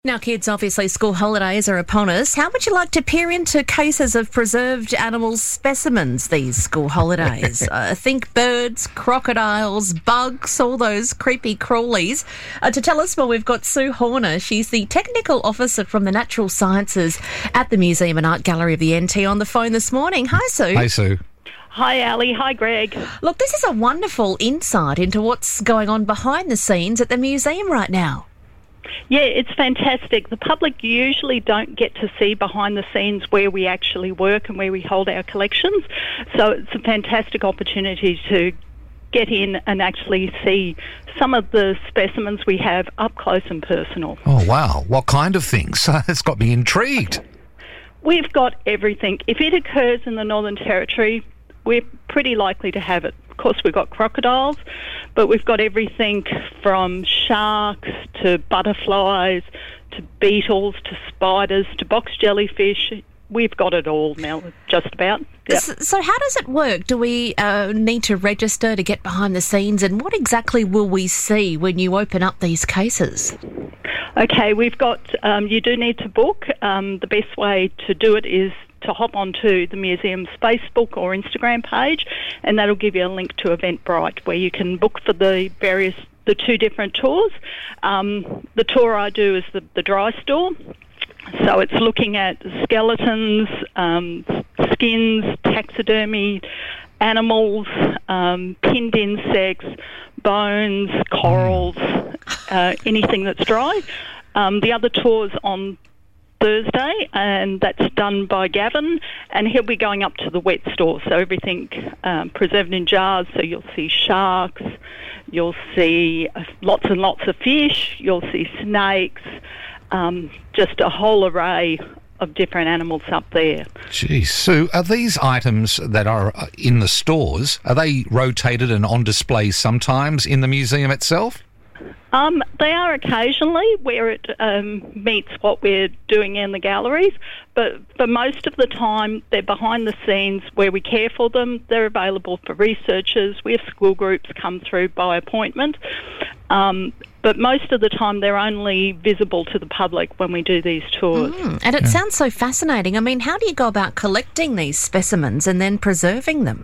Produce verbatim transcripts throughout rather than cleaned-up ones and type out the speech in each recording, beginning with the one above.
Now, kids, obviously school holidays are upon us. How would you like to peer into cases of preserved animal specimens these school holidays? uh, think birds, crocodiles, bugs, all those creepy crawlies. Uh, to tell us more, we've got Sue Horner. She's the Technical Officer from the Natural Sciences at the Museum and Art Gallery of the N T on the phone this morning. Hi, Sue. Hi, Sue. Hi, Ali. Hi, Greg. Look, this is a wonderful insight into what's going on behind the scenes at the museum right now. Yeah, it's fantastic. The public usually don't get to see behind the scenes where we actually work and where we hold our collections. So it's a fantastic opportunity to get in and actually see some of the specimens we have up close and personal. Oh, wow. What kind of things? It's got me intrigued. We've got everything. If it occurs in the Northern Territory, we're pretty likely to have it. Of course, we've got crocodiles, but we've got everything from sharks to butterflies to beetles to spiders to box jellyfish. We've got it all now, just about. Yep. So, so how does it work? Do we uh, need to register to get behind the scenes, and what exactly will we see when you open up these cases? Okay, we've got, um, you do need to book. Um, the best way to do it is to hop onto the museum's Facebook or Instagram page, and that'll give you a link to Eventbrite where you can book for the various, the two different tours. Um, the tour I do is the, the dry store, so it's looking at skeletons, um, skins, taxidermy, animals, um, pinned insects, bones, corals, uh, anything that's dry. Um, the other tour's on Thursday, and that's done by Gavin, and he'll be going up to the wet store, so everything um, preserved in jars. So you'll see sharks, you'll see lots and lots of fish, you'll see snakes, um, just a whole array of different animals up there. Gee, Sue, are these items that are in the stores, are they rotated and on display sometimes in the museum itself? Um, they are occasionally where it um, meets what we're doing in the galleries, but for most of the time they're behind the scenes where we care for them. They're available for researchers. We have school groups come through by appointment, um, but most of the time they're only visible to the public when we do these tours. Mm, and it yeah. sounds so fascinating. I mean, how do you go about collecting these specimens and then preserving them?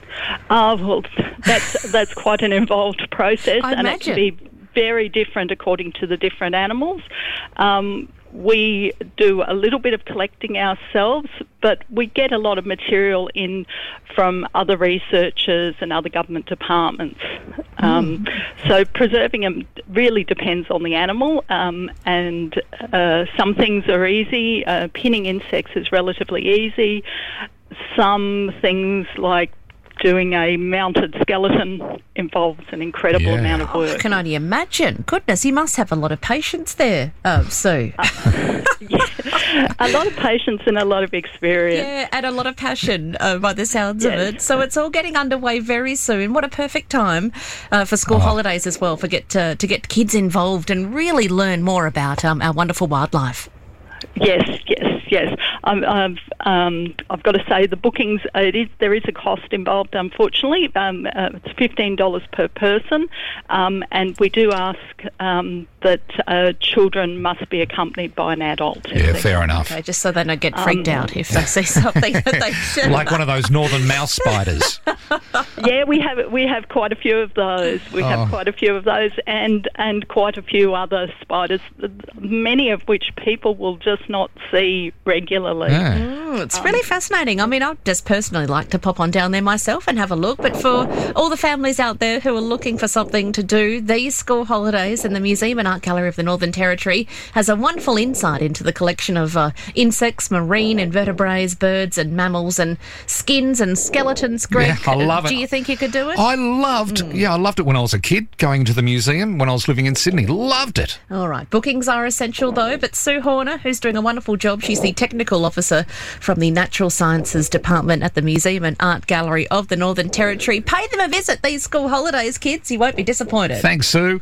Oh, well, that's, that's quite an involved process. I and imagine. It can be very different according to the different animals. Um, we do a little bit of collecting ourselves, but we get a lot of material in from other researchers and other government departments. Um, mm. So preserving them really depends on the animal, um, and uh, some things are easy. Uh, pinning insects is relatively easy. Some things like doing a mounted skeleton involves an incredible yeah. amount of work. I can only imagine. Goodness, you must have a lot of patience there, uh, Sue. Uh, yeah, a lot of patience and a lot of experience. Yeah, and a lot of passion uh, by the sounds yes. of it. So it's all getting underway very soon. What a perfect time uh, for school oh. holidays as well, for get to, to get kids involved and really learn more about um, our wonderful wildlife. Yes, yes, yes. Um, I've, um, I've got to say the bookings, uh, it is, there is a cost involved, unfortunately. Um, uh, it's fifteen dollars per person, um, and we do ask um, that uh, children must be accompanied by an adult. Yeah, fair enough. Okay, just so they don't get freaked um, out if they see something that they shouldn't. Like one of those northern mouse spiders. Yeah, we have we have quite a few of those. We oh. have quite a few of those, and, and quite a few other spiders, many of which people will just not see regularly. Yeah. Mm, it's um, really fascinating. I mean, I'd just personally like to pop on down there myself and have a look, but for all the families out there who are looking for something to do, these school holidays and the Museum and Art Gallery of the Northern Territory has a wonderful insight into the collection of uh, insects, marine invertebrates, birds and mammals, and skins and skeletons. Greg, yeah, I love it. Do you think you could do it? I loved, mm. yeah, I loved it when I was a kid, going to the museum when I was living in Sydney. Loved it. All right, bookings are essential though, but Sue Horner, who's doing a wonderful job, she's the Technical Officer from the Natural Sciences Department at the Museum and Art Gallery of the Northern Territory. Pay them a visit these school holidays, kids. You won't be disappointed. Thanks, Sue.